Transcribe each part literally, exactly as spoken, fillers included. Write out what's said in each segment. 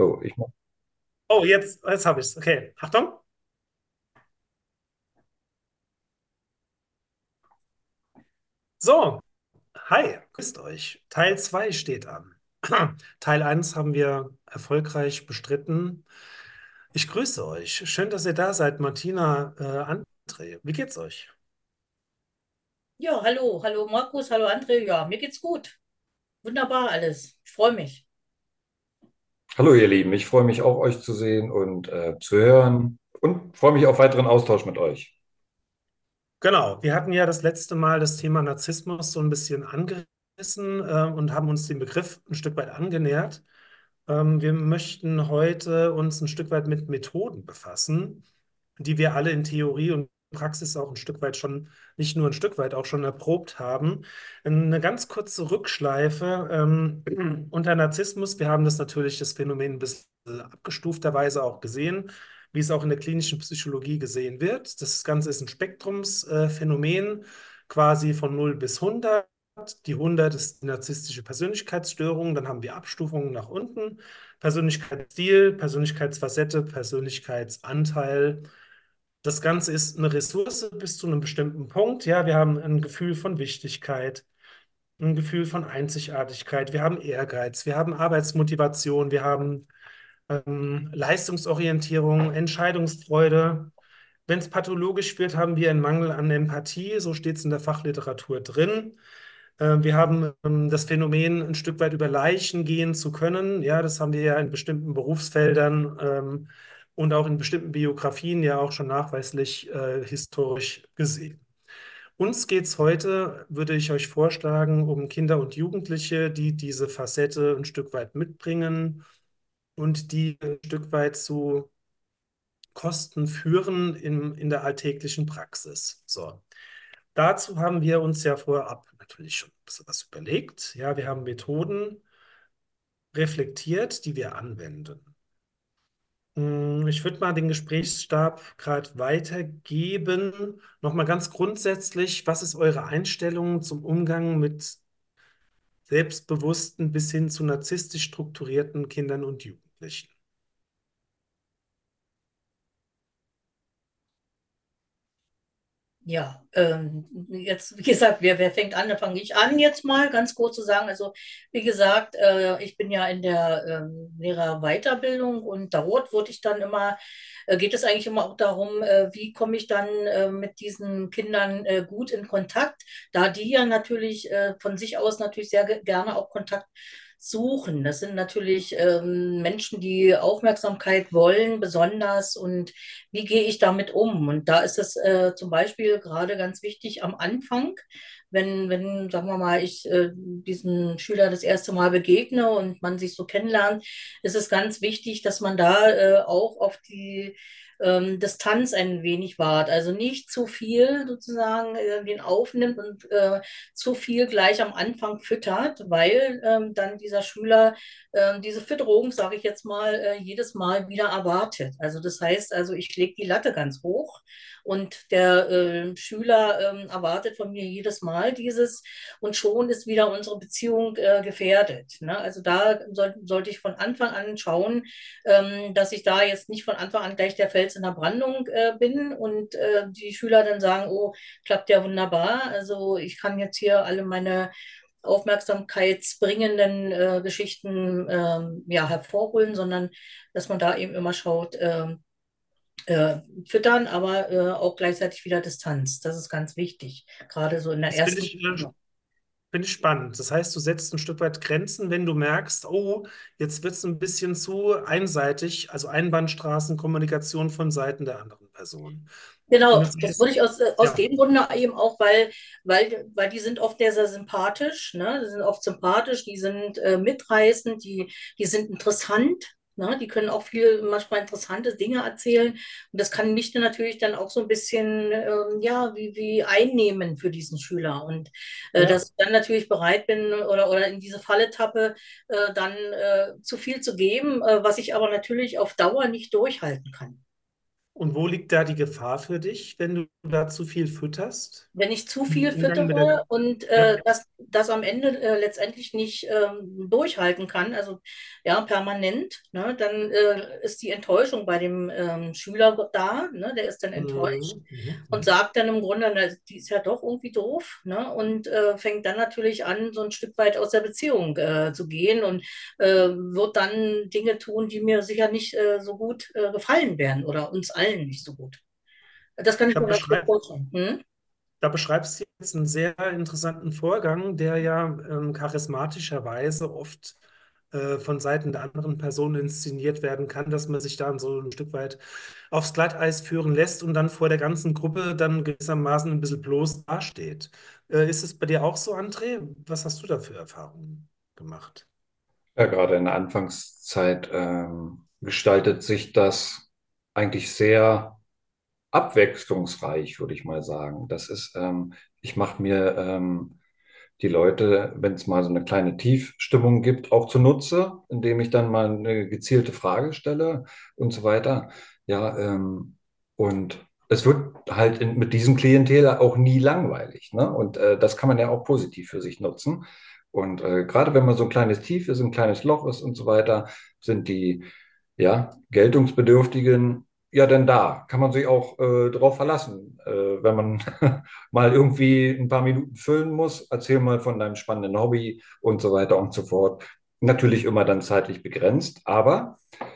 So, ich mach. Oh, jetzt, jetzt habe ich es. Okay, Achtung. So, hi, grüßt euch. Teil zwei steht an. Teil eins haben wir erfolgreich bestritten. Ich grüße euch. Schön, dass ihr da seid, Martina, äh, André. Wie geht's euch? Ja, hallo, hallo Markus, hallo André. Ja, mir geht's gut. Wunderbar alles. Ich freue mich. Hallo ihr Lieben, ich freue mich auch, euch zu sehen und äh, zu hören und freue mich auf weiteren Austausch mit euch. Genau, wir hatten ja das letzte Mal das Thema Narzissmus so ein bisschen angerissen, äh, und haben uns dem Begriff ein Stück weit angenähert. Ähm, wir möchten heute uns ein Stück weit mit Methoden befassen, die wir alle in Theorie und Praxis auch ein Stück weit schon, nicht nur ein Stück weit, auch schon erprobt haben. Eine ganz kurze Rückschleife ähm, unter Narzissmus. Wir haben das natürlich, das Phänomen ein bisschen abgestufterweise auch gesehen, wie es auch in der klinischen Psychologie gesehen wird. Das Ganze ist ein Spektrumsphänomen, quasi von null bis hundert. Die hundert ist die narzisstische Persönlichkeitsstörung. Dann haben wir Abstufungen nach unten. Persönlichkeitsstil, Persönlichkeitsfacette, Persönlichkeitsanteil. Das Ganze ist eine Ressource bis zu einem bestimmten Punkt. Ja, wir haben ein Gefühl von Wichtigkeit, ein Gefühl von Einzigartigkeit. Wir haben Ehrgeiz, wir haben Arbeitsmotivation, wir haben ähm, Leistungsorientierung, Entscheidungsfreude. Wenn es pathologisch wird, haben wir einen Mangel an Empathie. So steht es in der Fachliteratur drin. Äh, Wir haben ähm, das Phänomen, ein Stück weit über Leichen gehen zu können. Ja, das haben wir ja in bestimmten Berufsfeldern ähm, und auch in bestimmten Biografien ja auch schon nachweislich äh, historisch gesehen. Uns geht es heute, würde ich euch vorschlagen, um Kinder und Jugendliche, die diese Facette ein Stück weit mitbringen und die ein Stück weit zu Kosten führen in, in der alltäglichen Praxis. So. Dazu haben wir uns ja vorab natürlich schon ein bisschen was überlegt. Ja, wir haben Methoden reflektiert, die wir anwenden. Hm, Ich würde mal den Gesprächsstab gerade weitergeben. Nochmal ganz grundsätzlich, was ist eure Einstellung zum Umgang mit selbstbewussten bis hin zu narzisstisch strukturierten Kindern und Jugendlichen? Ja, ähm, jetzt, wie gesagt, wer, wer fängt an? Da fange ich an jetzt mal ganz kurz zu sagen. Also, wie gesagt, äh, ich bin ja in der ähm, Lehrerweiterbildung und dort wurde ich dann immer, äh, geht es eigentlich immer auch darum, äh, wie komme ich dann äh, mit diesen Kindern äh, gut in Kontakt, da die ja natürlich äh, von sich aus natürlich sehr ge- gerne auch Kontakt suchen. Das sind natürlich ähm, Menschen, die Aufmerksamkeit wollen, besonders und wie gehe ich damit um? Und da ist es äh, zum Beispiel gerade ganz wichtig am Anfang, wenn, wenn, sagen wir mal, ich äh, diesen Schüler das erste Mal begegne und man sich so kennenlernt, ist es ganz wichtig, dass man da äh, auch auf die ähm, Distanz ein wenig wahrt. Also nicht zu viel sozusagen äh, den aufnimmt und äh, zu viel gleich am Anfang füttert, weil ähm, dann dieser Schüler äh, diese Fütterung, sage ich jetzt mal, äh, jedes Mal wieder erwartet. Also das heißt, also ich lege die Latte ganz hoch und der äh, Schüler ähm, erwartet von mir jedes Mal dieses und schon ist wieder unsere Beziehung äh, gefährdet. Ne? Also da soll, sollte ich von Anfang an schauen, ähm, dass ich da jetzt nicht von Anfang an gleich der Fels in der Brandung äh, bin und äh, die Schüler dann sagen, oh, klappt ja wunderbar. Also ich kann jetzt hier alle meine aufmerksamkeitsbringenden äh, Geschichten ähm, ja, hervorholen, sondern dass man da eben immer schaut, ähm, äh, füttern, aber äh, auch gleichzeitig wieder Distanz. Das ist ganz wichtig, gerade so in der Das finde ersten. ich, äh, finde ich spannend. Das heißt, du setzt ein Stück weit Grenzen, wenn du merkst, oh, jetzt wird es ein bisschen zu einseitig, also Einbahnstraßenkommunikation von Seiten der anderen Person. Und Genau, das das heißt, würde ich aus, äh, aus ja, dem Grunde eben auch, weil, weil, weil die sind oft sehr, sehr sympathisch, ne? Die sind oft sympathisch, die sind äh, mitreißend, die, die sind interessant, ne? Die können auch viel, manchmal interessante Dinge erzählen. Und das kann mich dann natürlich dann auch so ein bisschen, ähm, ja, wie, wie einnehmen für diesen Schüler. Und äh, ja. dass ich dann natürlich bereit bin oder, oder in diese Falle tappe, äh, dann äh, zu viel zu geben, äh, was ich aber natürlich auf Dauer nicht durchhalten kann. Und wo liegt da die Gefahr für dich, wenn du da zu viel fütterst? Wenn ich zu Im viel Umgang mit der... füttere und Ja. äh, das, das am Ende äh, letztendlich nicht ähm, durchhalten kann, also ja, permanent, ne, dann äh, ist die Enttäuschung bei dem ähm, Schüler da, ne, der ist dann enttäuscht Mhm. Mhm. und Mhm. sagt dann im Grunde, na, die ist ja doch irgendwie doof, ne, und äh, fängt dann natürlich an, so ein Stück weit aus der Beziehung äh, zu gehen und äh, wird dann Dinge tun, die mir sicher nicht äh, so gut äh, gefallen werden oder uns allen nicht so gut. Das kann ich Da mir ganz gut beschreib, vorstellen. Hm? Da beschreibst du jetzt einen sehr interessanten Vorgang, der ja ähm, charismatischerweise oft äh, von Seiten der anderen Person inszeniert werden kann, dass man sich dann so ein Stück weit aufs Glatteis führen lässt und dann vor der ganzen Gruppe dann gewissermaßen ein bisschen bloß dasteht. Äh, ist es bei dir auch so, André? Was hast du da für Erfahrungen gemacht? Ja, gerade in der Anfangszeit ähm, gestaltet sich das eigentlich sehr abwechslungsreich, würde ich mal sagen. Das ist, ähm, ich mache mir ähm, die Leute, wenn es mal so eine kleine Tiefstimmung gibt, auch zunutze, indem ich dann mal eine gezielte Frage stelle und so weiter. Ja, ähm, und es wird halt in, mit diesem Klientel auch nie langweilig, ne? Und äh, das kann man ja auch positiv für sich nutzen. Und äh, gerade wenn man so ein kleines Tief ist, ein kleines Loch ist und so weiter, sind die ja, Geltungsbedürftigen ja dann da. Kann man sich auch äh, drauf verlassen. Äh, wenn man mal irgendwie ein paar Minuten füllen muss, erzähl mal von deinem spannenden Hobby und so weiter und so fort. Natürlich immer dann zeitlich begrenzt, aber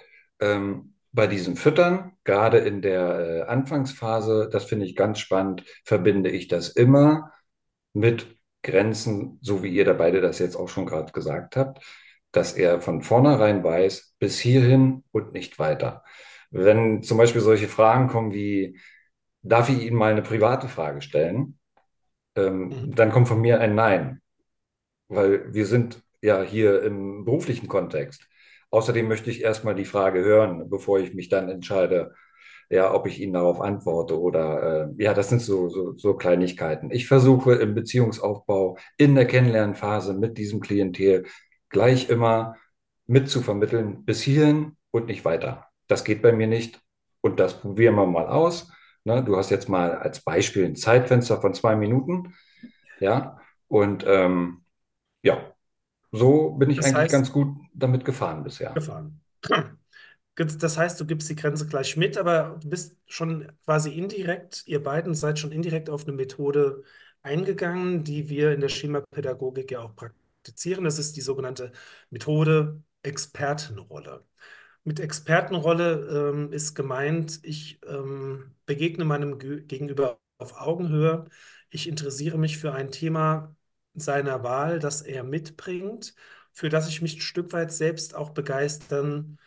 ähm, bei diesem Füttern, gerade in der äh, Anfangsphase, das finde ich ganz spannend, verbinde ich das immer mit Grenzen, so wie ihr da beide das jetzt auch schon gerade gesagt habt, dass er von vornherein weiß, bis hierhin und nicht weiter. Wenn zum Beispiel solche Fragen kommen wie, darf ich Ihnen mal eine private Frage stellen? Ähm, Mhm. dann kommt von mir ein Nein, weil wir sind ja hier im beruflichen Kontext. Außerdem möchte ich erstmal die Frage hören, bevor ich mich dann entscheide, ja, ob ich Ihnen darauf antworte oder äh, ja, das sind so, so, so Kleinigkeiten. Ich versuche im Beziehungsaufbau in der Kennenlernphase mit diesem Klientel gleich immer mitzuvermitteln, bis hierhin und nicht weiter. Das geht bei mir nicht und das probieren wir mal aus. Ne, du hast jetzt mal als Beispiel ein Zeitfenster von zwei Minuten, ja, und ähm, ja, so bin ich Das eigentlich heißt, ganz gut damit gefahren bisher. gefahren. Gibt's- Das heißt, du gibst die Grenze gleich mit, aber du bist schon quasi indirekt, ihr beiden seid schon indirekt auf eine Methode eingegangen, die wir in der Schemapädagogik ja auch praktizieren. Das ist die sogenannte Methode Expertenrolle. Mit Expertenrolle ähm, ist gemeint, ich ähm, begegne meinem Ge- Gegenüber auf Augenhöhe. Ich interessiere mich für ein Thema seiner Wahl, das er mitbringt, für das ich mich ein Stück weit selbst auch begeistern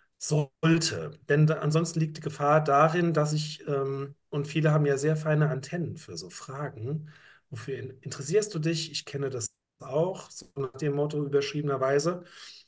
sollte. Denn da, ansonsten liegt die Gefahr darin, dass ich, ähm, und viele haben ja sehr feine Antennen für so Fragen, wofür in- interessierst du dich? Ich kenne das auch, so nach dem Motto überschriebenerweise.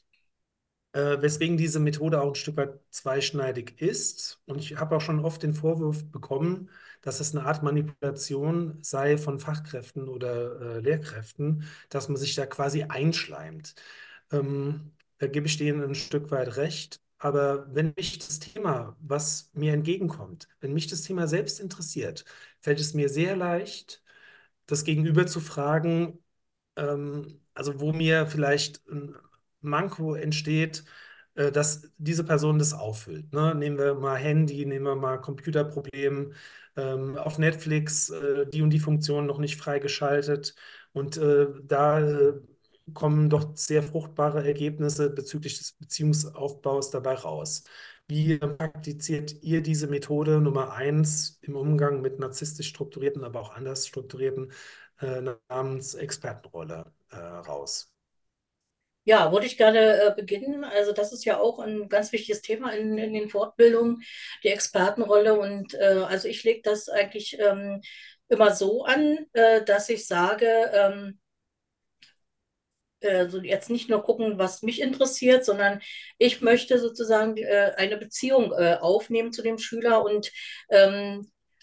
Äh, weswegen diese Methode auch ein Stück weit zweischneidig ist. Und ich habe auch schon oft den Vorwurf bekommen, dass es eine Art Manipulation sei von Fachkräften oder äh, Lehrkräften, dass man sich da quasi einschleimt. Ähm, da gebe ich denen ein Stück weit recht. Aber wenn mich das Thema, was mir entgegenkommt, wenn mich das Thema selbst interessiert, fällt es mir sehr leicht, das Gegenüber zu fragen, ähm, also wo mir vielleicht ein Manko entsteht, äh, dass diese Person das auffüllt. Ne? Nehmen wir mal Handy, nehmen wir mal Computerproblem, ähm, auf Netflix äh, die und die Funktion noch nicht freigeschaltet und äh, da äh, kommen doch sehr fruchtbare Ergebnisse bezüglich des Beziehungsaufbaus dabei raus. Wie praktiziert ihr diese Methode Nummer eins im Umgang mit narzisstisch strukturierten, aber auch anders strukturierten äh, namens Expertenrolle äh, raus? Ja, würde ich gerne äh, beginnen. Also das ist ja auch ein ganz wichtiges Thema in, in den Fortbildungen, die Expertenrolle. Und äh, also ich lege das eigentlich ähm, immer so an, äh, dass ich sage, ähm, also jetzt nicht nur gucken, was mich interessiert, sondern ich möchte sozusagen äh, eine Beziehung äh, aufnehmen zu dem Schüler und ähm,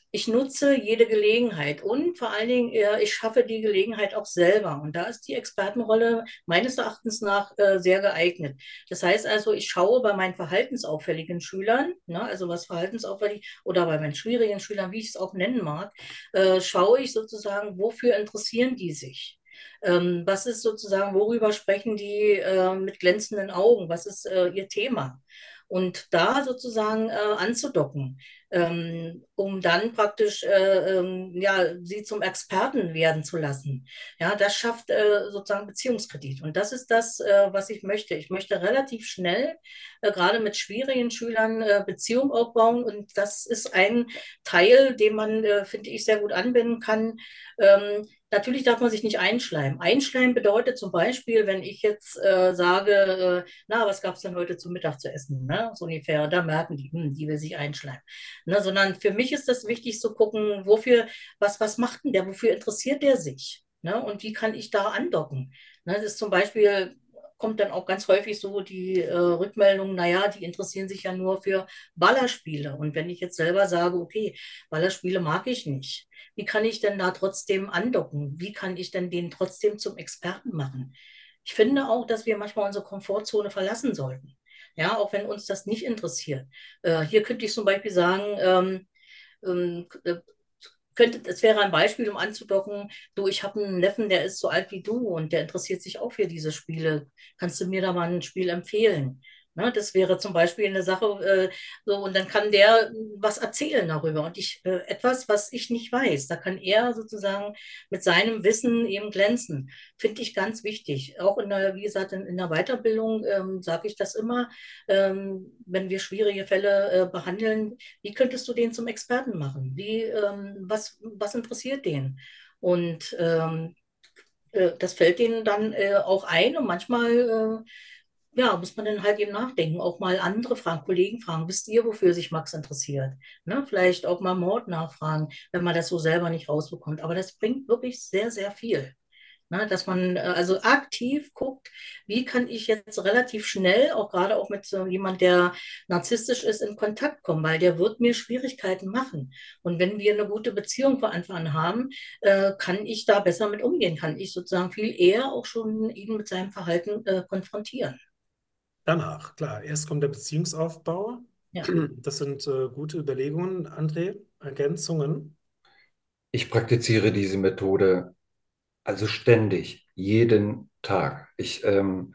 ich nutze jede Gelegenheit und vor allen Dingen, äh, ich schaffe die Gelegenheit auch selber. Und da ist die Expertenrolle meines Erachtens nach äh, sehr geeignet. Das heißt also, ich schaue bei meinen verhaltensauffälligen Schülern, ne, also was verhaltensauffällig oder bei meinen schwierigen Schülern, wie ich es auch nennen mag, äh, schaue ich sozusagen, wofür interessieren die sich? Ähm, was ist sozusagen, worüber sprechen die äh, mit glänzenden Augen? Was ist äh, ihr Thema? Und da sozusagen äh, anzudocken, ähm, um dann praktisch äh, ähm, ja, sie zum Experten werden zu lassen. Ja, das schafft äh, sozusagen Beziehungskredit. Und das ist das, äh, was ich möchte. Ich möchte relativ schnell, äh, gerade mit schwierigen Schülern, äh, Beziehung aufbauen. Und das ist ein Teil, den man, äh, finde ich, sehr gut anwenden kann. Ähm, Natürlich darf man sich nicht einschleimen. Einschleimen bedeutet zum Beispiel, wenn ich jetzt äh, sage, äh, na, was gab es denn heute zum Mittag zu essen? Ne? So ungefähr, da merken die, hm, die will sich einschleimen. Ne? Sondern für mich ist das wichtig zu gucken, wofür, was, was macht denn der, wofür interessiert der sich? Ne? Und wie kann ich da andocken? Ne? Das ist zum Beispiel, kommt dann auch ganz häufig so die äh, Rückmeldung, naja, die interessieren sich ja nur für Ballerspiele. Und wenn ich jetzt selber sage, okay, Ballerspiele mag ich nicht, wie kann ich denn da trotzdem andocken? Wie kann ich denn den trotzdem zum Experten machen? Ich finde auch, dass wir manchmal unsere Komfortzone verlassen sollten. Ja, auch wenn uns das nicht interessiert. Äh, hier könnte ich zum Beispiel sagen, ähm, ähm, äh, könnte, es wäre ein Beispiel, um anzudocken, du, ich habe einen Neffen, der ist so alt wie du und der interessiert sich auch für diese Spiele. Kannst du mir da mal ein Spiel empfehlen? Ne, das wäre zum Beispiel eine Sache, äh, so, und dann kann der was erzählen darüber. Und ich, äh, etwas, was ich nicht weiß, da kann er sozusagen mit seinem Wissen eben glänzen. Finde ich ganz wichtig. Auch in der, wie gesagt, in, in der Weiterbildung ähm, sage ich das immer, ähm, wenn wir schwierige Fälle äh, behandeln, wie könntest du den zum Experten machen? Wie, ähm, was, was interessiert den? Und ähm, äh, das fällt denen dann äh, auch ein und manchmal äh, ja, muss man dann halt eben nachdenken, auch mal andere fragen, Kollegen fragen, wisst ihr, wofür sich Max interessiert? Ne? Vielleicht auch mal Mord nachfragen, wenn man das so selber nicht rausbekommt. Aber das bringt wirklich sehr, sehr viel. Ne, dass man äh, also aktiv guckt, wie kann ich jetzt relativ schnell, auch gerade auch mit so jemand, der narzisstisch ist, in Kontakt kommen, weil der wird mir Schwierigkeiten machen. Und wenn wir eine gute Beziehung von Anfang an haben, äh, kann ich da besser mit umgehen, kann ich sozusagen viel eher auch schon ihn mit seinem Verhalten äh, konfrontieren. Danach, klar, erst kommt der Beziehungsaufbau. Ja. Das sind äh, gute Überlegungen, André. Ergänzungen. Ich praktiziere diese Methode also ständig, jeden Tag. Ich, ähm,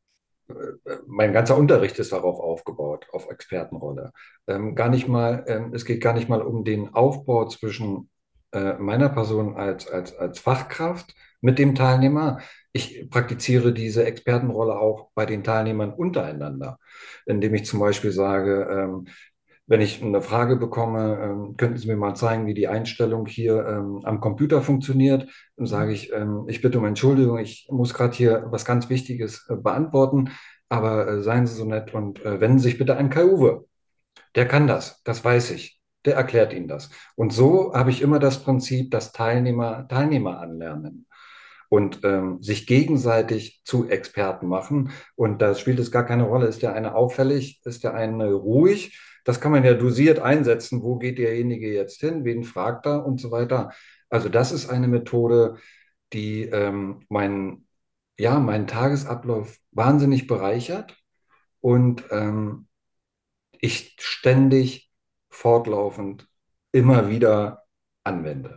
mein ganzer Unterricht ist darauf aufgebaut, auf Expertenrolle. Ähm, gar nicht mal, ähm, es geht gar nicht mal um den Aufbau zwischen äh, meiner Person als, als, als Fachkraft mit dem Teilnehmer. Ich praktiziere diese Expertenrolle auch bei den Teilnehmern untereinander, indem ich zum Beispiel sage, ähm, wenn ich eine Frage bekomme, ähm, könnten Sie mir mal zeigen, wie die Einstellung hier ähm, am Computer funktioniert? Dann sage ich, ähm, ich bitte um Entschuldigung, ich muss gerade hier was ganz Wichtiges äh, beantworten, aber äh, seien Sie so nett und äh, wenden Sie sich bitte an Kai-Uwe. Der kann das, das weiß ich. Der erklärt Ihnen das. Und so habe ich immer das Prinzip, dass Teilnehmer Teilnehmer anlernen und ähm, sich gegenseitig zu Experten machen. Und da spielt es gar keine Rolle, ist der eine auffällig, ist der eine ruhig. Das kann man ja dosiert einsetzen. Wo geht derjenige jetzt hin? Wen fragt er und so weiter. Also das ist eine Methode, die ähm, meinen, ja, meinen Tagesablauf wahnsinnig bereichert und ähm, ich ständig, fortlaufend, immer wieder anwende.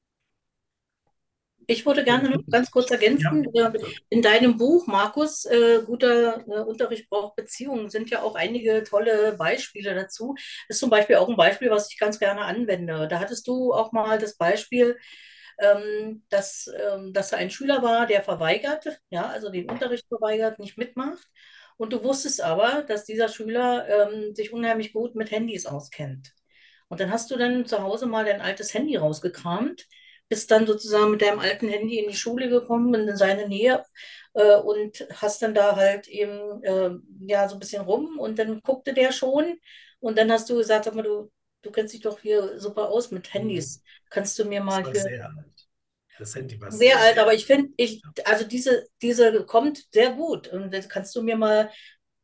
Ich würde gerne noch ganz kurz Ja, ergänzen, äh, bitte. in deinem Buch, Markus, äh, guter äh, Unterricht braucht Beziehungen, sind ja auch einige tolle Beispiele dazu. Das ist zum Beispiel auch ein Beispiel, was ich ganz gerne anwende. Da hattest du auch mal das Beispiel, ähm, dass, ähm, dass da ein Schüler war, der verweigert, ja, also den Unterricht verweigert, nicht mitmacht. Und du wusstest aber, dass dieser Schüler ähm, sich unheimlich gut mit Handys auskennt. Und dann hast du dann zu Hause mal dein altes Handy rausgekramt, bist dann sozusagen mit deinem alten Handy in die Schule gekommen, in seine Nähe äh, und hast dann da halt eben äh, ja so ein bisschen rum und dann guckte der schon und dann hast du gesagt, sag mal, du, du kennst dich doch hier super aus mit Mhm. Handys. Kannst du mir Das mal war hier sehr alt. Das Handy war sehr sehr alt, alt. aber ich finde, ich, also diese, diese kommt sehr gut. Und das kannst du mir mal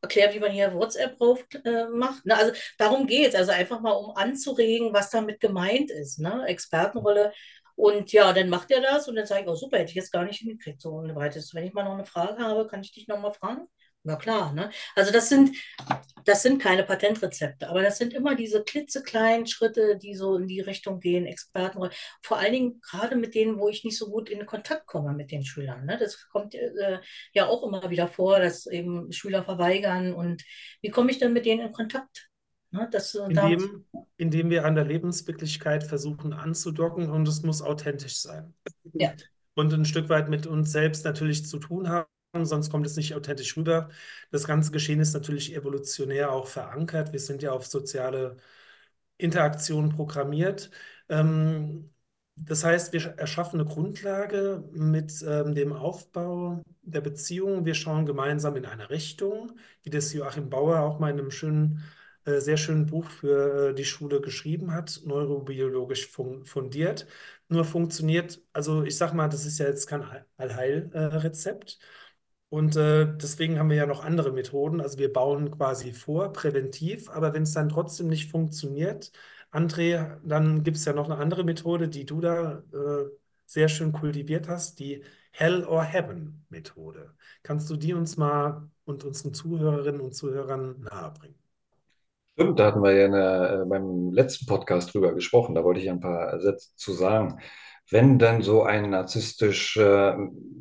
erkläre, wie man hier WhatsApp drauf äh, macht. Ne? Also darum geht es. Also einfach mal, um anzuregen, was damit gemeint ist. Ne? Expertenrolle. Und ja, dann macht er das und dann sage ich, oh super, hätte ich jetzt gar nicht hingekriegt. So und weiteres. Wenn ich mal noch eine Frage habe, kann ich dich noch mal fragen? Na klar, ne? Also das sind, das sind keine Patentrezepte, aber das sind immer diese klitzekleinen Schritte, die so in die Richtung gehen, Experten. Vor allen Dingen gerade mit denen, wo ich nicht so gut in Kontakt komme mit den Schülern. Ne? Das kommt äh, ja auch immer wieder vor, dass eben Schüler verweigern. Und wie komme ich denn mit denen in Kontakt? Ne? Das, äh, da, Indem, indem wir an der Lebenswirklichkeit versuchen anzudocken und es muss authentisch sein. ja, Und ein Stück weit mit uns selbst natürlich zu tun haben, sonst kommt es nicht authentisch rüber. Das ganze Geschehen ist natürlich evolutionär auch verankert. Wir sind ja auf soziale Interaktion programmiert. Ähm, das heißt, wir erschaffen eine Grundlage mit ähm, dem Aufbau der Beziehung. Wir schauen gemeinsam in eine Richtung, wie das Joachim Bauer auch mal in einem schönen, äh, sehr schönen Buch für äh, die Schule geschrieben hat, neurobiologisch fun fundiert. Nur funktioniert, also ich sag mal, das ist ja jetzt kein Allheilrezept. Und äh, deswegen haben wir ja noch andere Methoden. Also wir bauen quasi vor, präventiv, aber wenn es dann trotzdem nicht funktioniert, André, dann gibt es ja noch eine andere Methode, die du da äh, sehr schön kultiviert hast, die Hell or Heaven Methode. Kannst du die uns mal und unseren Zuhörerinnen und Zuhörern nahebringen? Stimmt, da hatten wir ja in der, äh, beim letzten Podcast drüber gesprochen. Da wollte ich ein paar Sätze zu sagen. Wenn dann so eine narzisstische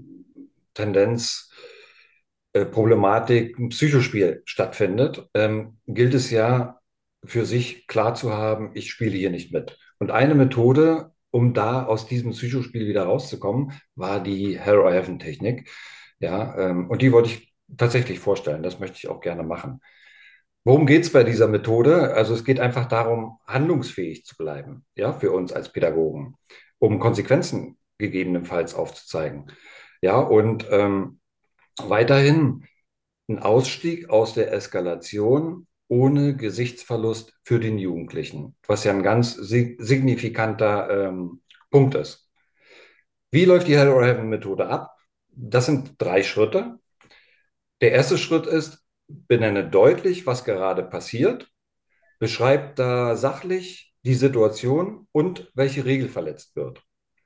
Tendenz, äh, Problematik, ein Psychospiel stattfindet, ähm, gilt es ja für sich klar zu haben, ich spiele hier nicht mit. Und eine Methode, um da aus diesem Psychospiel wieder rauszukommen, war die Hell or Heaven Technik. Ja, ähm, und die wollte ich tatsächlich vorstellen. Das möchte ich auch gerne machen. Worum geht es bei dieser Methode? Also es geht einfach darum, handlungsfähig zu bleiben, ja, für uns als Pädagogen, um Konsequenzen gegebenenfalls aufzuzeigen. Ja, und ähm, weiterhin ein Ausstieg aus der Eskalation ohne Gesichtsverlust für den Jugendlichen, was ja ein ganz sig signifikanter ähm, Punkt ist. Wie läuft die Hell or Heaven Methode ab? Das sind drei Schritte. Der erste Schritt ist, benenne deutlich, was gerade passiert, beschreib da sachlich die Situation und welche Regel verletzt wird.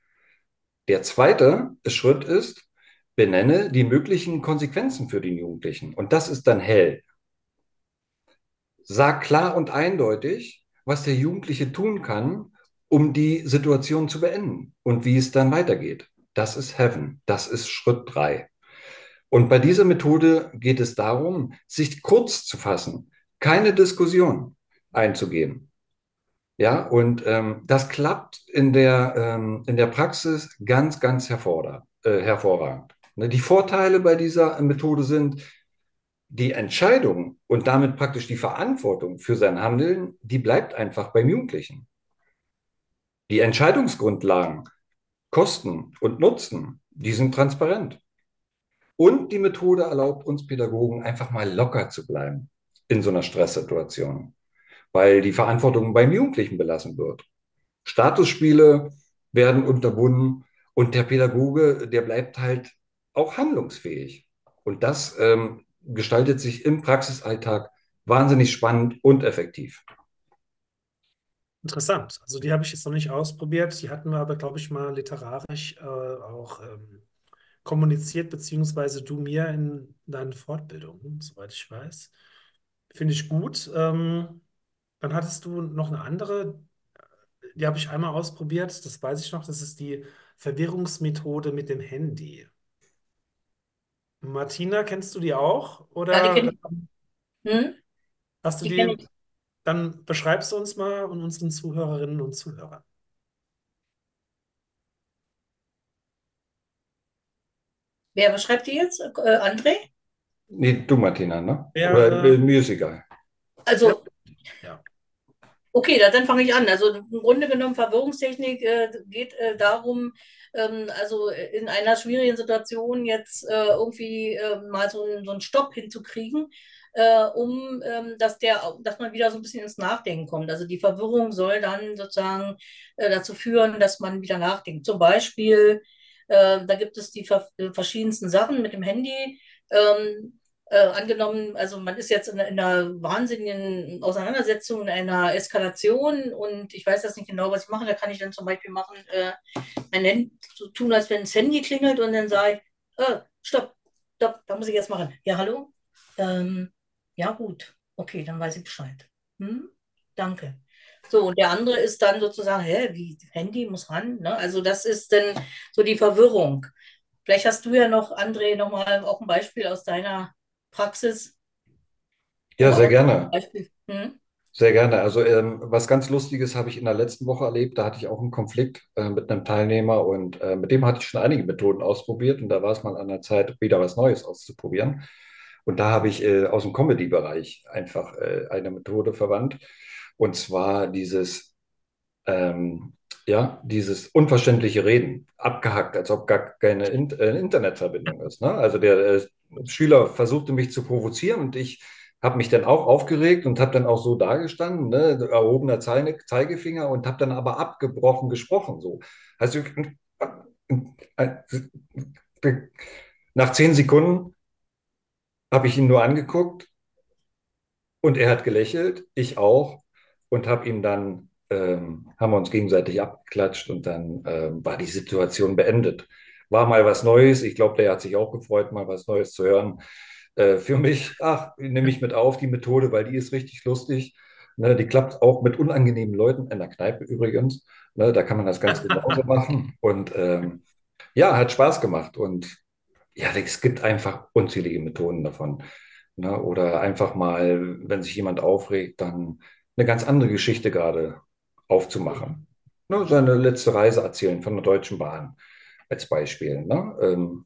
Der zweite Schritt ist, benenne die möglichen Konsequenzen für den Jugendlichen. Und das ist dann hell. Sag klar und eindeutig, was der Jugendliche tun kann, um die Situation zu beenden und wie es dann weitergeht. Das ist Heaven. Das ist Schritt drei. Und bei dieser Methode geht es darum, sich kurz zu fassen, keine Diskussion einzugehen. Ja, und ähm, das klappt in der, ähm, in der Praxis ganz, ganz hervorragend. Äh, hervorragend. Ne, die Vorteile bei dieser Methode sind, die Entscheidung und damit praktisch die Verantwortung für sein Handeln, die bleibt einfach beim Jugendlichen. Die Entscheidungsgrundlagen, Kosten und Nutzen, die sind transparent. Und die Methode erlaubt uns Pädagogen einfach mal locker zu bleiben in so einer Stresssituation, weil die Verantwortung beim Jugendlichen belassen wird. Statusspiele werden unterbunden und der Pädagoge, der bleibt halt auch handlungsfähig. Und das ähm, gestaltet sich im Praxisalltag wahnsinnig spannend und effektiv. Interessant. Also die habe ich jetzt noch nicht ausprobiert. Die hatten wir aber, glaube ich, mal literarisch äh, auch ähm, kommuniziert, beziehungsweise du mir in deinen Fortbildungen, soweit ich weiß. Finde ich gut. Ähm, dann hattest du noch eine andere, die habe ich einmal ausprobiert, das weiß ich noch, das ist die Verwirrungsmethode mit dem Handy. Martina, kennst du die auch? ja, die kenne Oder ich. Hm? hast du Die kenne die, ich. dann beschreibst du uns mal und unseren Zuhörerinnen und Zuhörern. Wer beschreibt die jetzt? Äh, André? Nee, du, Martina, ne? Wer, Oder äh, äh, mir ist egal. ja, Also, ja. okay, da, dann fange ich an. Also im Grunde genommen, Verwirrungstechnik äh, geht äh, darum, ähm, also in einer schwierigen Situation jetzt äh, irgendwie äh, mal so, ein- so einen Stopp hinzukriegen, äh, um ähm, dass der, dass man wieder so ein bisschen ins Nachdenken kommt. Also die Verwirrung soll dann sozusagen äh, dazu führen, dass man wieder nachdenkt. Zum Beispiel, äh, da gibt es die ver verschiedensten Sachen mit dem Handy. Ähm, äh, angenommen, also man ist jetzt in, in einer wahnsinnigen Auseinandersetzung, in einer Eskalation und ich weiß jetzt nicht genau, was ich mache. Da kann ich dann zum Beispiel machen, äh, mein Handy so tun, als wenn das Handy klingelt und dann sage ich, äh, stopp, stopp, da muss ich jetzt machen. Ja, hallo? Ähm, ja, gut. Okay, dann weiß ich Bescheid. Hm? Danke. So, und der andere ist dann sozusagen, hä, wie, Handy muss ran, ne? Also das ist dann so die Verwirrung. Vielleicht hast du ja noch, André, noch mal auch ein Beispiel aus deiner Praxis Ja, oder sehr auch ein gerne. Beispiel. Hm? Sehr gerne. Also ähm, was ganz Lustiges habe ich in der letzten Woche erlebt. Da hatte ich auch einen Konflikt äh, mit einem Teilnehmer und äh, mit dem hatte ich schon einige Methoden ausprobiert und da war es mal an der Zeit, wieder was Neues auszuprobieren. Und da habe ich äh, aus dem Comedy-Bereich einfach äh, eine Methode verwandt und zwar dieses, ähm, ja, dieses unverständliche Reden, abgehackt, als ob gar keine In äh, Internetverbindung ist. Ne? Also der äh, Schüler versuchte mich zu provozieren und ich habe mich dann auch aufgeregt und habe dann auch so dagestanden, ne, erhobener Zeige Zeigefinger und habe dann aber abgebrochen gesprochen. So. Also äh, äh, nach zehn Sekunden habe ich ihn nur angeguckt und er hat gelächelt, ich auch und habe ihm dann, ähm, haben wir uns gegenseitig abgeklatscht und dann ähm, war die Situation beendet. War mal was Neues. Ich glaube, der hat sich auch gefreut, mal was Neues zu hören. Äh, für mich, ach, nehme ich mit auf die Methode, weil die ist richtig lustig. Ne, die klappt auch mit unangenehmen Leuten in der Kneipe übrigens. Ne, da kann man das ganz genauso machen. Und ähm, ja, hat Spaß gemacht. Und ja, es gibt einfach unzählige Methoden davon. Ne? Oder einfach mal, wenn sich jemand aufregt, dann eine ganz andere Geschichte gerade aufzumachen. Ne? Seine letzte Reise erzählen von der Deutschen Bahn als Beispiel. Ne? Ähm,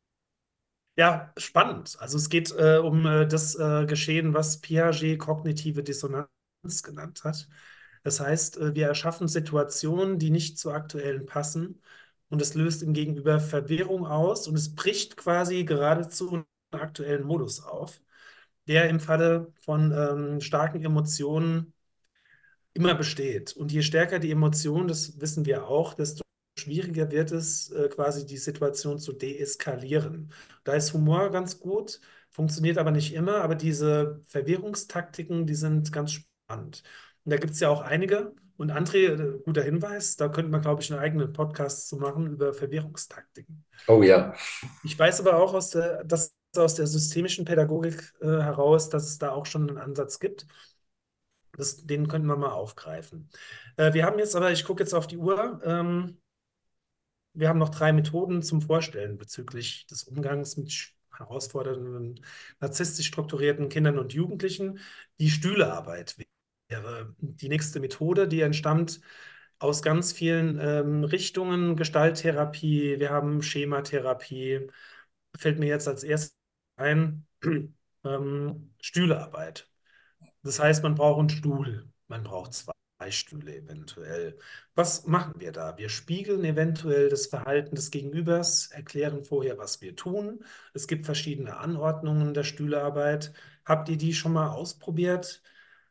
Ja, spannend. Also es geht äh, um äh, das äh, Geschehen, was Piaget kognitive Dissonanz genannt hat. Das heißt, äh, wir erschaffen Situationen, die nicht zu aktuellen passen und es löst im Gegenüber Verwirrung aus und es bricht quasi geradezu einen aktuellen Modus auf, der im Falle von ähm, starken Emotionen immer besteht. Und je stärker die Emotion, das wissen wir auch, desto schwieriger wird es, äh, quasi die Situation zu deeskalieren. Da ist Humor ganz gut, funktioniert aber nicht immer, aber diese Verwirrungstaktiken, die sind ganz spannend. Und da gibt es ja auch einige. Und André, äh, guter Hinweis, da könnte man, glaube ich, einen eigenen Podcast zu machen über Verwirrungstaktiken. oh ja, Ich weiß aber auch aus der, dass aus der systemischen Pädagogik äh, heraus, dass es da auch schon einen Ansatz gibt. Das, den könnten wir mal aufgreifen. Äh, wir haben jetzt aber, ich gucke jetzt auf die Uhr, ähm, wir haben noch drei Methoden zum Vorstellen bezüglich des Umgangs mit sch- herausfordernden, narzisstisch strukturierten Kindern und Jugendlichen. Die Stühlearbeit wäre die nächste Methode, die entstammt aus ganz vielen ähm, Richtungen. Gestalttherapie, wir haben Schematherapie, fällt mir jetzt als erstes ein, ähm, Stühlearbeit. Das heißt, man braucht einen Stuhl, man braucht zwei Stühle eventuell. Was machen wir da? Wir spiegeln eventuell das Verhalten des Gegenübers, erklären vorher, was wir tun. Es gibt verschiedene Anordnungen der Stühlearbeit. Habt ihr die schon mal ausprobiert?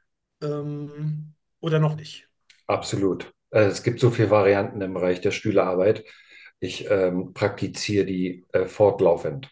Ähm, oder noch nicht? absolut. Äh, es gibt so viele Varianten im Bereich der Stühlearbeit. Ich ähm, praktiziere die äh, fortlaufend.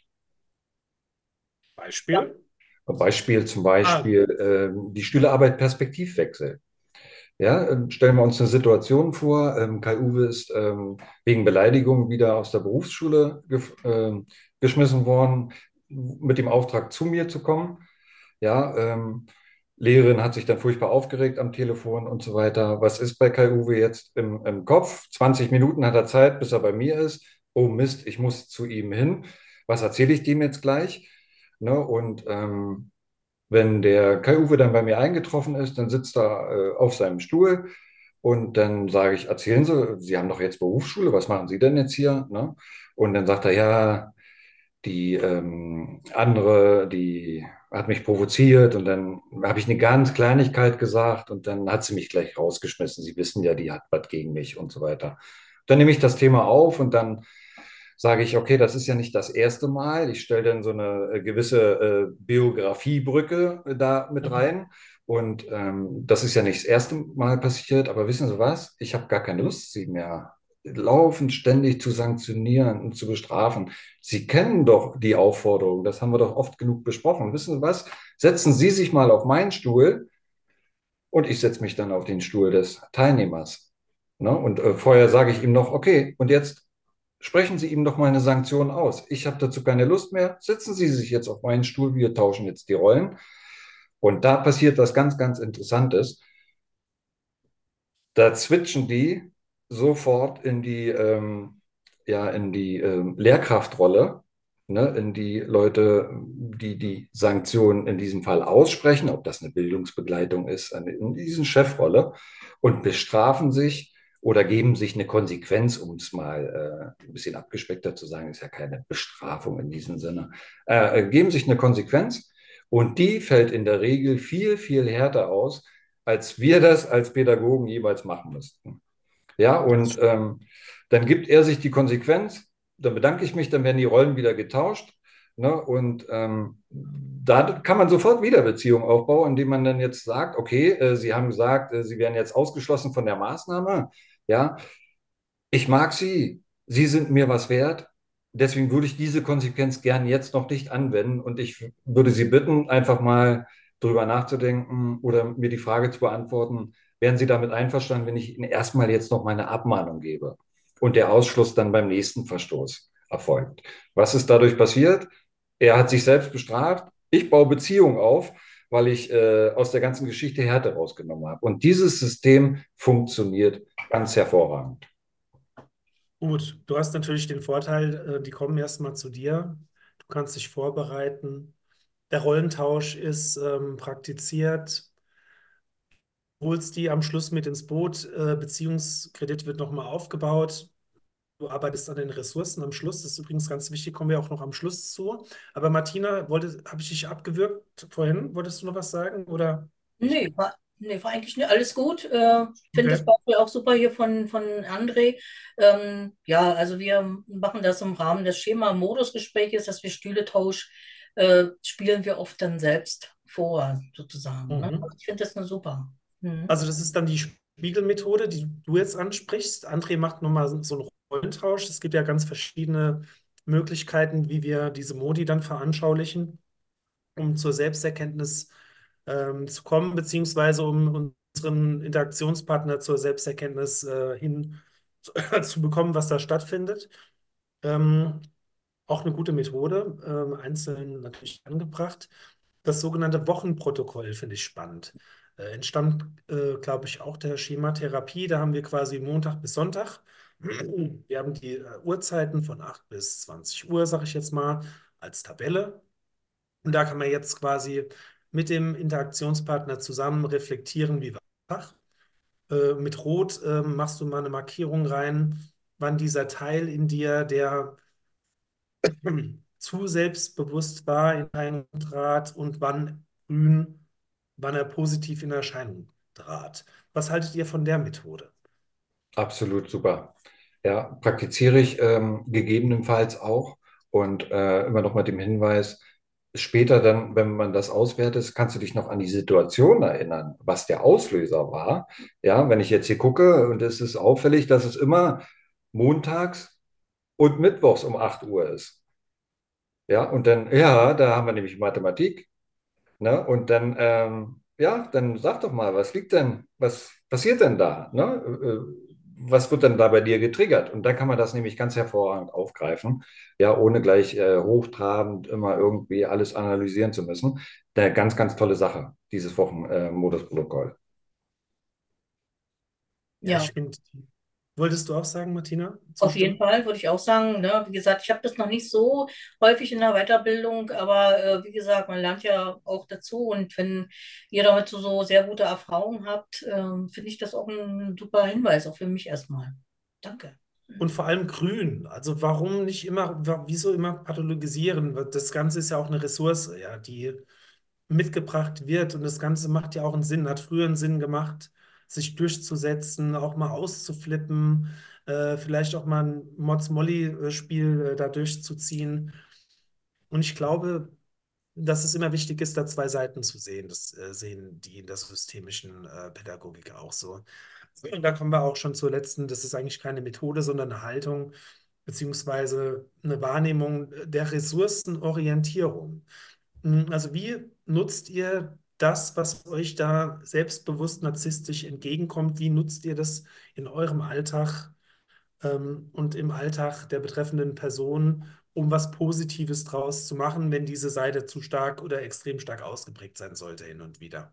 Ja. Beispiel? Beispiel zum Ah, Beispiel ähm, die Stühlearbeit Perspektivwechsel. Ja, ähm, stellen wir uns eine Situation vor. Ähm, Kai-Uwe ist ähm, wegen Beleidigung wieder aus der Berufsschule gef ähm, geschmissen worden, mit dem Auftrag zu mir zu kommen. Ja, ähm, Lehrerin hat sich dann furchtbar aufgeregt am Telefon und so weiter. Was ist bei Kai-Uwe jetzt im, im Kopf? zwanzig Minuten hat er Zeit, bis er bei mir ist. Oh Mist, ich muss zu ihm hin. Was erzähle ich dem jetzt gleich? Ne? Und ähm, wenn der Kai-Uwe dann bei mir eingetroffen ist, dann sitzt er äh, auf seinem Stuhl und dann sage ich, erzählen Sie, Sie haben doch jetzt Berufsschule, was machen Sie denn jetzt hier? Ne? Und dann sagt er, ja, die ähm, andere, die hat mich provoziert und dann habe ich eine ganz Kleinigkeit gesagt und dann hat sie mich gleich rausgeschmissen. Sie wissen ja, die hat was gegen mich und so weiter. Dann nehme ich das Thema auf und dann sage ich, okay, das ist ja nicht das erste Mal. Ich stelle dann so eine äh, gewisse äh, Biografiebrücke äh, da mit mhm. rein. Und ähm, das ist ja nicht das erste Mal passiert, aber wissen Sie was? Ich habe gar keine Lust, Sie mehr laufend ständig zu sanktionieren und zu bestrafen. Sie kennen doch die Aufforderung, das haben wir doch oft genug besprochen. Wissen Sie was? Setzen Sie sich mal auf meinen Stuhl und ich setze mich dann auf den Stuhl des Teilnehmers. Ne? Und äh, vorher sage ich ihm noch, okay, und jetzt sprechen Sie ihm doch mal eine Sanktion aus. Ich habe dazu keine Lust mehr. Setzen Sie sich jetzt auf meinen Stuhl, wir tauschen jetzt die Rollen. Und da passiert was ganz, ganz Interessantes. Da switchen die sofort in die, ähm, ja, in die ähm, Lehrkraftrolle, ne, in die Leute, die die Sanktionen in diesem Fall aussprechen, ob das eine Bildungsbegleitung ist, eine- in diesen Chefrolle und bestrafen sich oder geben sich eine Konsequenz, um es mal äh, ein bisschen abgespeckter zu sagen, ist ja keine Bestrafung in diesem Sinne, äh, äh, geben sich eine Konsequenz und die fällt in der Regel viel, viel härter aus, als wir das als Pädagogen jeweils machen müssten. Ja, Das und ähm, dann gibt er sich die Konsequenz, dann bedanke ich mich, dann werden die Rollen wieder getauscht. Ne? Und ähm, da kann man sofort wieder Beziehungen aufbauen, indem man dann jetzt sagt, okay, äh, Sie haben gesagt, äh, Sie werden jetzt ausgeschlossen von der Maßnahme. Ja, ich mag Sie, Sie sind mir was wert. Deswegen würde ich diese Konsequenz gern jetzt noch nicht anwenden und ich würde Sie bitten, einfach mal drüber nachzudenken oder mir die Frage zu beantworten, wären Sie damit einverstanden, wenn ich Ihnen erstmal jetzt noch meine Abmahnung gebe und der Ausschluss dann beim nächsten Verstoß erfolgt? Was ist dadurch passiert? Er hat sich selbst bestraft. Ich baue Beziehung auf, weil ich äh, aus der ganzen Geschichte Härte rausgenommen habe. Und dieses System funktioniert ganz hervorragend. gut. Du hast natürlich den Vorteil, äh, die kommen erstmal zu dir. Du kannst dich vorbereiten. Der Rollentausch ist ähm, praktiziert. Holst die am Schluss mit ins Boot. Äh, Beziehungskredit wird nochmal aufgebaut. Du arbeitest an den Ressourcen am Schluss. Das ist übrigens ganz wichtig, kommen wir auch noch am Schluss zu. Aber Martina, wollte, habe ich dich abgewürgt vorhin? Wolltest du noch was sagen oder nicht mehr? Nee, war, nee, war eigentlich nicht alles gut. Äh, ich finde das Okay. Beispiel auch super hier von, von André. Ähm, ja, also wir machen das im Rahmen des Schema-Modus-Gespräches, dass wir Stühletausch äh, spielen wir oft dann selbst vor, sozusagen. Ne? Mhm. Also ich finde das eine super. Mhm. Also das ist dann die Spiegelmethode, die du jetzt ansprichst. André macht nochmal so einen Rollentausch. Es gibt ja ganz verschiedene Möglichkeiten, wie wir diese Modi dann veranschaulichen, um zur Selbsterkenntnis ähm, zu kommen, beziehungsweise um unseren Interaktionspartner zur Selbsterkenntnis äh, hin zu, zu bekommen, was da stattfindet. Ähm, auch eine gute Methode, ähm, einzeln natürlich angebracht. Das sogenannte Wochenprotokoll finde ich spannend. Äh, entstammt, äh, glaube ich, auch der Schematherapie. Da haben wir quasi Montag bis Sonntag. Wir haben die äh, Uhrzeiten von acht bis zwanzig Uhr, sage ich jetzt mal, als Tabelle. Und da kann man jetzt quasi mit dem Interaktionspartner zusammen reflektieren, wie war der Tag. Äh, mit Rot äh, machst du mal eine Markierung rein, wann dieser Teil in dir, der zu selbstbewusst war, in Erscheinung trat und wann grün, wann er positiv in Erscheinung trat. Was haltet ihr von der Methode? Absolut super. Ja, praktiziere ich ähm, gegebenenfalls auch und äh, immer noch mit dem Hinweis, später dann, wenn man das auswertet, kannst du dich noch an die Situation erinnern, was der Auslöser war. Ja, wenn ich jetzt hier gucke und es ist auffällig, dass es immer montags und mittwochs um acht Uhr ist. Ja, und dann, ja, da haben wir nämlich Mathematik. Ne? Und dann, ähm, ja, dann sag doch mal, was liegt denn, was passiert denn da? Ne? Äh, Was wird denn da bei dir getriggert? Und dann kann man das nämlich ganz hervorragend aufgreifen, ja, ohne gleich äh, hochtrabend immer irgendwie alles analysieren zu müssen. Eine ganz, ganz tolle Sache, dieses Wochenmodusprotokoll. Ja, Ja. ich finde, wolltest du auch sagen, Martina, Auf jeden zustimmen? Fall würde ich auch sagen, ne, wie gesagt, ich habe das noch nicht so häufig in der Weiterbildung, aber äh, wie gesagt, man lernt ja auch dazu und wenn ihr damit so, so sehr gute Erfahrungen habt, ähm, finde ich das auch ein super Hinweis, auch für mich erstmal. Danke. Und vor allem grün. Also warum nicht immer, wa- wieso immer pathologisieren? Weil das Ganze ist ja auch eine Ressource, ja, die mitgebracht wird. Und das Ganze macht ja auch einen Sinn, hat früher einen Sinn gemacht, sich durchzusetzen, auch mal auszuflippen, äh, vielleicht auch mal ein Mods-Molly-Spiel äh, da durchzuziehen. Und ich glaube, dass es immer wichtig ist, da zwei Seiten zu sehen. Das äh, sehen die in der systemischen äh, Pädagogik auch so. Und da kommen wir auch schon zur letzten, das ist eigentlich keine Methode, sondern eine Haltung beziehungsweise eine Wahrnehmung der Ressourcenorientierung. Mm, Also wie nutzt ihr das, was euch da selbstbewusst narzisstisch entgegenkommt? Wie nutzt ihr das in eurem Alltag ähm, und im Alltag der betreffenden Person, um was Positives draus zu machen, wenn diese Seite zu stark oder extrem stark ausgeprägt sein sollte hin und wieder?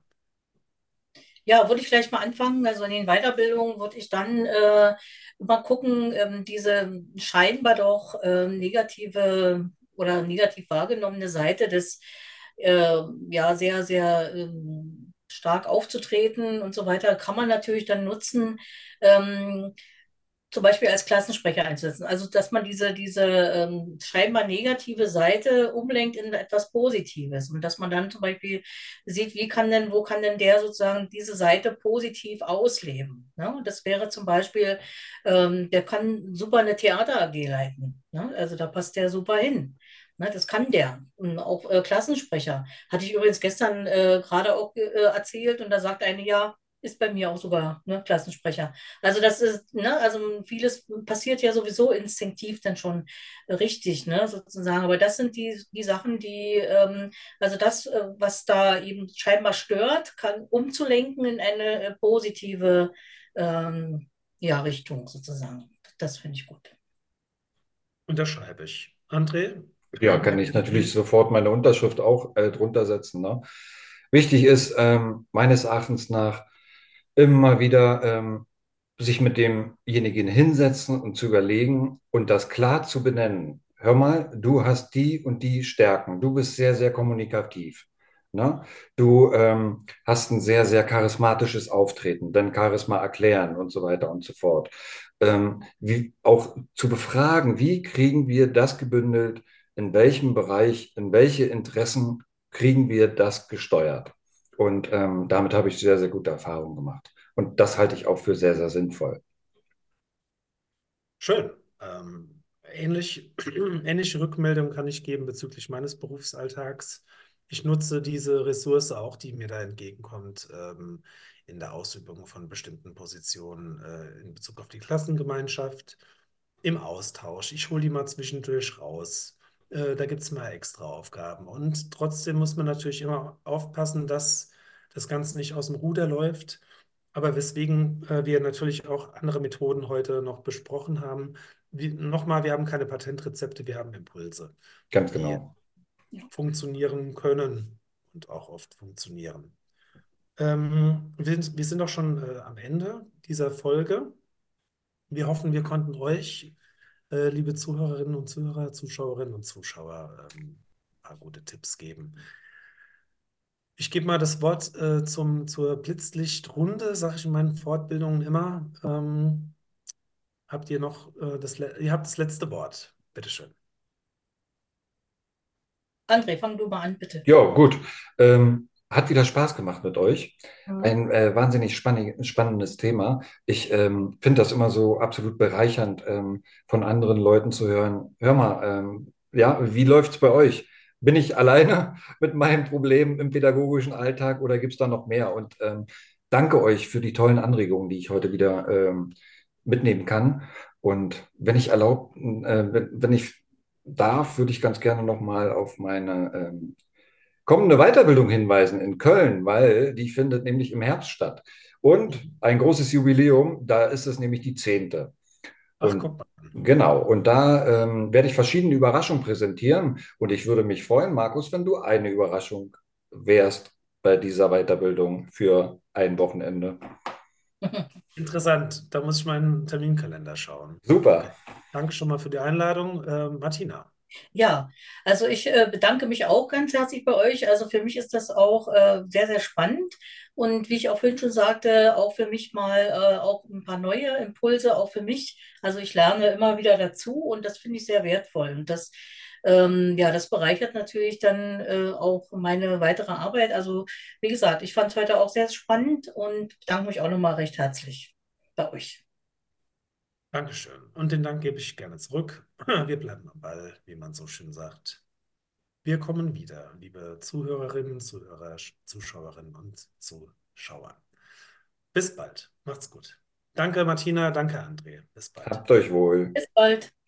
Ja, würde ich vielleicht mal anfangen. Also in den Weiterbildungen würde ich dann äh, mal gucken, ähm, diese scheinbar doch ähm, negative oder negativ wahrgenommene Seite des äh, ja sehr, sehr ähm, stark aufzutreten und so weiter, kann man natürlich dann nutzen. Ähm, zum Beispiel als Klassensprecher einzusetzen. Also, dass man diese, diese ähm, scheinbar negative Seite umlenkt in etwas Positives und dass man dann zum Beispiel sieht, wie kann denn, wo kann denn der sozusagen diese Seite positiv ausleben. Ne? Und das wäre zum Beispiel, ähm, der kann super eine Theater A G leiten. Ne? Also da passt der super hin. Ne, das kann der. Und auch äh, Klassensprecher. Hatte ich übrigens gestern äh, gerade auch äh, erzählt und da sagt eine, ja, ist bei mir auch sogar ne, Klassensprecher. Also das ist, ne, also vieles passiert ja sowieso instinktiv dann schon richtig, ne, sozusagen. Aber das sind die, die Sachen, die, ähm, also das, äh, was da eben scheinbar stört, kann umzulenken in eine äh, positive ähm, ja, Richtung sozusagen. Das finde ich gut. Unterschreibe ich. André? Ja, kann ich natürlich sofort meine Unterschrift auch äh, drunter setzen. Ne? Wichtig ist ähm, meines Erachtens nach immer wieder ähm, sich mit demjenigen hinsetzen und zu überlegen und das klar zu benennen. Hör mal, du hast die und die Stärken. Du bist sehr, sehr kommunikativ. Ne? Du ähm, hast ein sehr, sehr charismatisches Auftreten, dein Charisma erklären und so weiter und so fort. Ähm, wie, auch zu befragen, wie kriegen wir das gebündelt, in welchem Bereich, in welche Interessen kriegen wir das gesteuert? Und ähm, damit habe ich sehr, sehr gute Erfahrungen gemacht. Und das halte ich auch für sehr, sehr sinnvoll. Schön. Ähm, ähnlich, ähnliche Rückmeldung kann ich geben bezüglich meines Berufsalltags. Ich nutze diese Ressource auch, die mir da entgegenkommt, ähm, in der Ausübung von bestimmten Positionen äh, in Bezug auf die Klassengemeinschaft, im Austausch. Ich hole die mal zwischendurch raus. Äh, da gibt es mal extra Aufgaben. Und trotzdem muss man natürlich immer aufpassen, dass das Ganze nicht aus dem Ruder läuft. Aber weswegen äh, wir natürlich auch andere Methoden heute noch besprochen haben. Wie, nochmal, wir haben keine Patentrezepte, wir haben Impulse, Ganz die genau. Ja. funktionieren können und auch oft funktionieren. Ähm, wir, wir sind auch schon äh, am Ende dieser Folge. Wir hoffen, wir konnten euch, äh, liebe Zuhörerinnen und Zuhörer, Zuschauerinnen und Zuschauer, ähm, ein paar gute Tipps geben. Ich gebe mal das Wort äh, zum, zur Blitzlichtrunde, sage ich in meinen Fortbildungen immer. Ähm, habt ihr noch äh, das, le- ihr habt das letzte Wort. Bitteschön. André, fang du mal an, bitte. Ja, gut. Ähm, hat wieder Spaß gemacht mit euch. Mhm. Ein äh, wahnsinnig spannig, spannendes Thema. Ich ähm, finde das immer so absolut bereichernd, ähm, von anderen Leuten zu hören. Hör mal, ähm, ja, wie läuft's bei euch? Bin ich alleine mit meinem Problem im pädagogischen Alltag oder gibt's da noch mehr? Und ähm, danke euch für die tollen Anregungen, die ich heute wieder ähm, mitnehmen kann. Und wenn ich erlaubt, äh, wenn, wenn ich darf, würde ich ganz gerne nochmal auf meine ähm, kommende Weiterbildung hinweisen in Köln, weil die findet nämlich im Herbst statt. Und ein großes Jubiläum, da ist es nämlich die zehnte. Ach, Und guck mal. genau, und da ähm, werde ich verschiedene Überraschungen präsentieren. Und ich würde mich freuen, Markus, wenn du eine Überraschung wärst bei dieser Weiterbildung für ein Wochenende. Interessant. Da muss ich meinen Terminkalender schauen. Okay. Super, Danke schon mal für die Einladung, äh, Martina. Ja, also ich äh, bedanke mich auch ganz herzlich bei euch. Also für mich ist das auch äh, sehr, sehr spannend. Und wie ich auch vorhin schon sagte, auch für mich mal äh, auch ein paar neue Impulse, auch für mich. Also ich lerne immer wieder dazu und das finde ich sehr wertvoll. Und das, ähm, ja, das bereichert natürlich dann äh, auch meine weitere Arbeit. Also wie gesagt, ich fand es heute auch sehr spannend und bedanke mich auch nochmal recht herzlich bei euch. Dankeschön. Und den Dank gebe ich gerne zurück. Wir bleiben am Ball, wie man so schön sagt. Wir kommen wieder, liebe Zuhörerinnen, Zuhörer, Zuschauerinnen und Zuschauer. Bis bald. Macht's gut. Danke, Martina. Danke, André. Bis bald. Habt euch wohl. Bis bald.